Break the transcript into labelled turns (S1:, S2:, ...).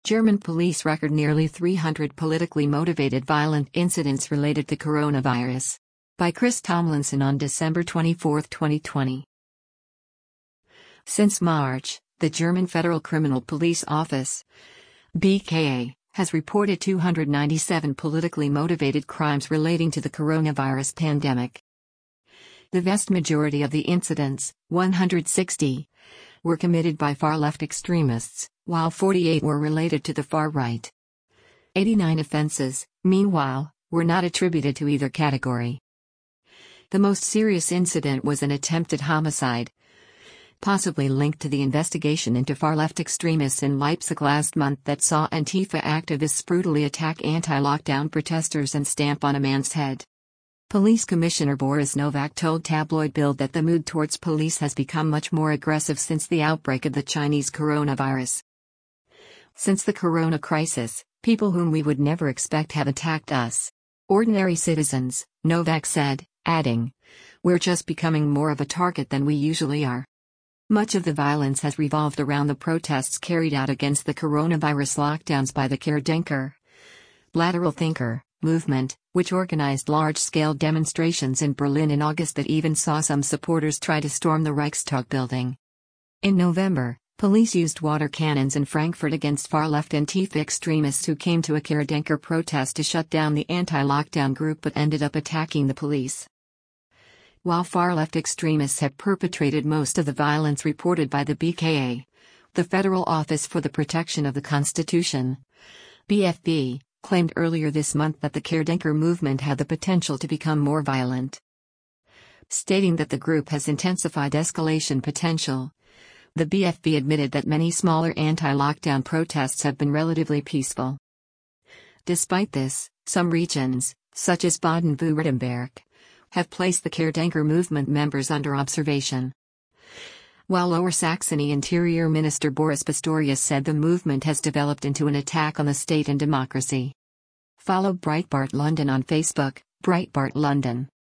S1: German police record nearly 300 politically motivated violent incidents related to coronavirus. By Chris Tomlinson on December 24, 2020. Since March, the German Federal Criminal Police Office, BKA, has reported 297 politically motivated crimes relating to the coronavirus pandemic. The vast majority of the incidents, 160, were committed by far-left extremists, while 48 were related to the far right. 89 offenses, meanwhile, were not attributed to either category. The most serious incident was an attempted homicide, possibly linked to the investigation into far-left extremists in Leipzig last month that saw Antifa activists brutally attack anti-lockdown protesters and stamp on a man's head. Police Commissioner Boris Novak told Tabloid Bild that the mood towards police has become much more aggressive since the outbreak of the Chinese coronavirus. Since the corona crisis, people whom we would never expect have attacked us. Ordinary citizens, Novak said, adding, "We're just becoming more of a target than we usually are." Much of the violence has revolved around the protests carried out against the coronavirus lockdowns by the Querdenker Lateral Thinker movement, which organized large-scale demonstrations in Berlin in August that even saw some supporters try to storm the Reichstag building. In November, police used water cannons in Frankfurt against far-left Antifa extremists who came to a Querdenker protest to shut down the anti-lockdown group but ended up attacking the police. While far-left extremists have perpetrated most of the violence reported by the BKA, the Federal Office for the Protection of the Constitution, BFV, claimed earlier this month that the Querdenker movement had the potential to become more violent. Stating that the group has intensified escalation potential, the BFV admitted that many smaller anti-lockdown protests have been relatively peaceful. Despite this, some regions, such as Baden-Württemberg, have placed the Querdenker movement members under observation. While Lower Saxony Interior Minister Boris Pistorius said the movement has developed into an attack on the state and democracy. Follow Breitbart London on Facebook, Breitbart London.